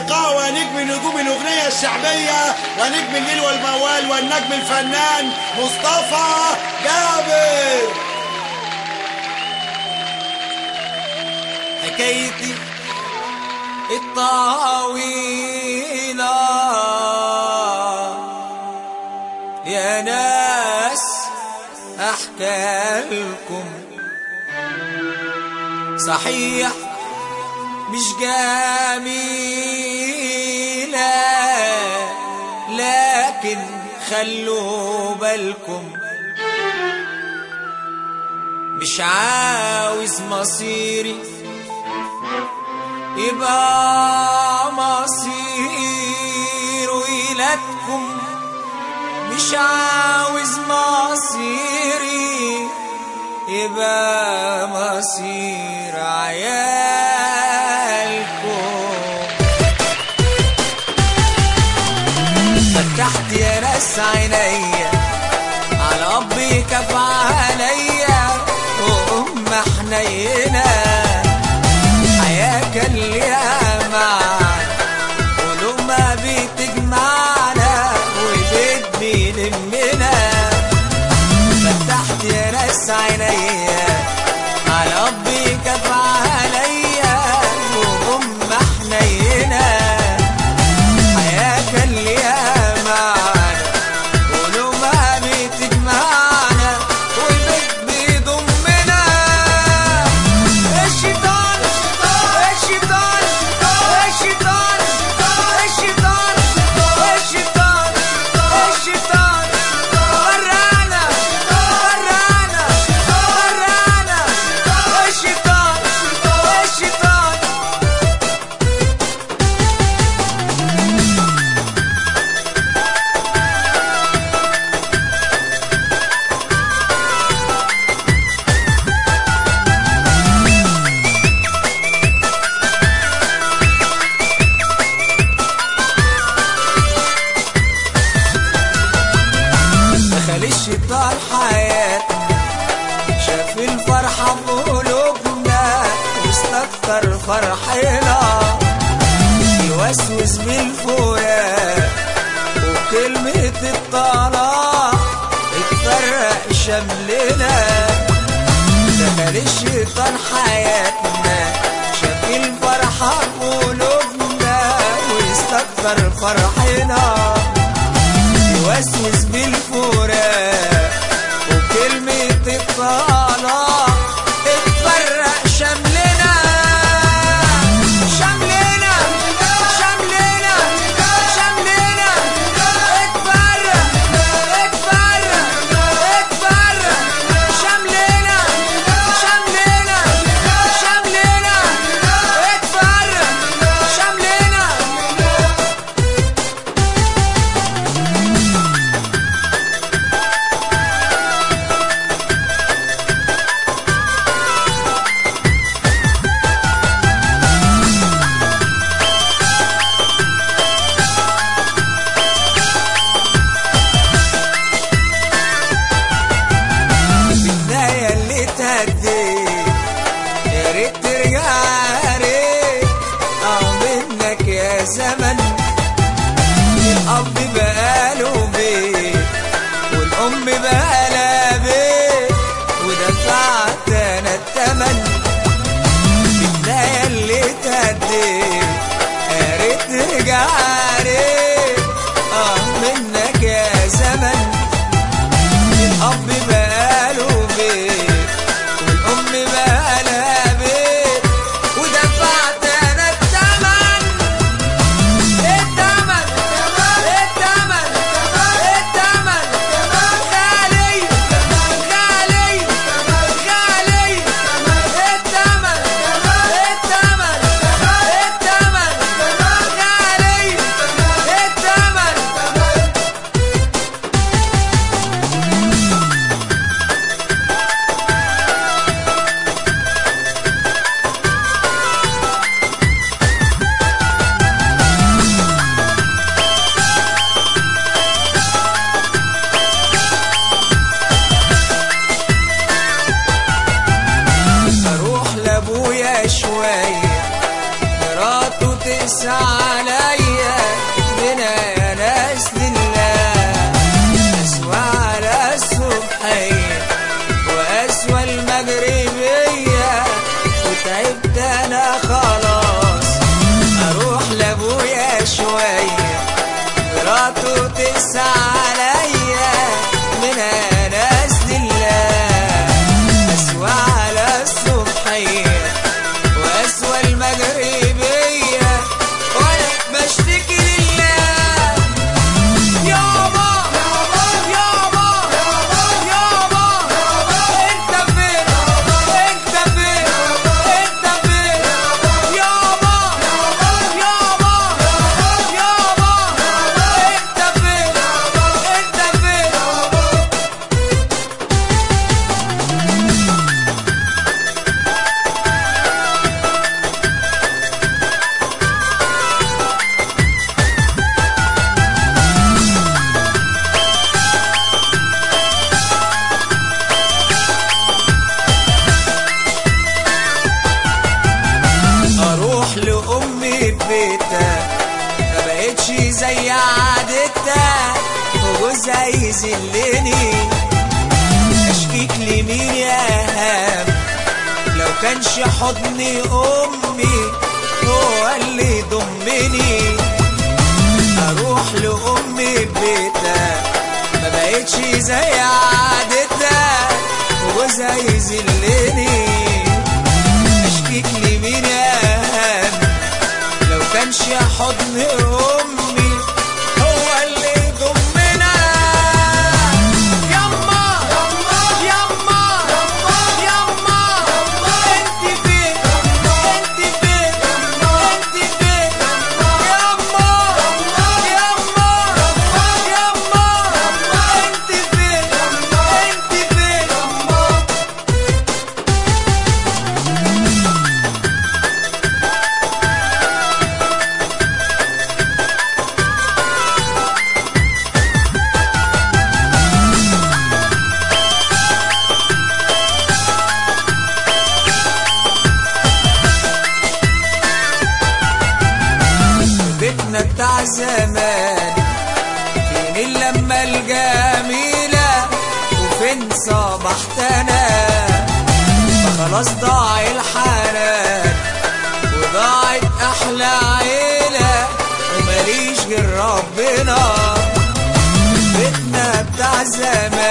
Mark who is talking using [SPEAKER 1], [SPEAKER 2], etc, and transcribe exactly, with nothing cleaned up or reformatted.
[SPEAKER 1] اللقاء ونجم نجوم الأغنية الشعبية ونجم الليل والموال والنجم الفنان مصطفى جابر.
[SPEAKER 2] حكايتي الطويلة يا ناس أحكي لكم، صحيح مش جميلة لكن خلوا بالكم، مش عاوز مصيري يبقى مصير ولادكم، مش عاوز مصيري يبقى مصير عيالكم. فتحت يا ناس عينيا على أبي كف عليا وأم حنينة، حياة كان ليها معنى ولقمة بتجمعنا وبيت بيلمنا. فتحت يا ناس عينيا على أبي كف عليا وأم حنينة، حياة كان ليها معنى ولقمة بتجمعنا وبيت بيضمنا. الشيطان الشيطان الشيطان الشيطان الشيطان الشيطان ورانا ورانا ورانا الشيطان الشيطان. دخل الشيطان حياتنا، شاف الفرحة بقلوبنا واستكتر فرحنا، يوسوس بالفراق وكلمة الطلاق اتفرق شملنا. دخل الشيطان حياتنا، شاف الفرحة بقلوبنا واستكتر فرحنا، يوسوس بالفراق وكلمة الطلاق اتفرق شملنا شملنا شملنا شملنا اتفرق اتفرق اتفرق شملنا شملنا شملنا اتفرق شملنا. بداية اللي تهديت يا ريت ترجع يا ريت اه منك يا زمن. الأب بقاله بيت والأم بقالها بيت ودفعت أنا التمن. بداية اللي تهديت يا ريت ترجع يا ريت اه منك يا زمن. الأب بقاله بيت والأم بقالها بيت ودفعت أنا التمن التمن التمن وسع عليا من ناس لله، أسوى على الصبحية وأسوى المغربية وأنا بشتكي لله. يابا يابا يابا أنت فين أنت فين أنت فين يابا يابا يابا أنت فين أنت فين. اروح لامي في بيتها مبقتش زي عادتها وجوزها يذلني، اشكيك لمين يا هام لو كانش حضني امي هو اللي يضمني. اروح لامي في بيتها مبقتش زي عادتها وجوزها يذلني، اشكيك لمين يا هام لو كانش حضن امي هو اللي يضمنا. يما يما يما انت فين انت فين انت فين يما يما يما انت فين انت فين. بيتنا بتاع زمان فين اللمة الجميلة وفين صبحتنا، فخلاص ضاع الحنان وضاعت أحلى عيلة وماليش غير ربنا. بيتنا بتاع زمان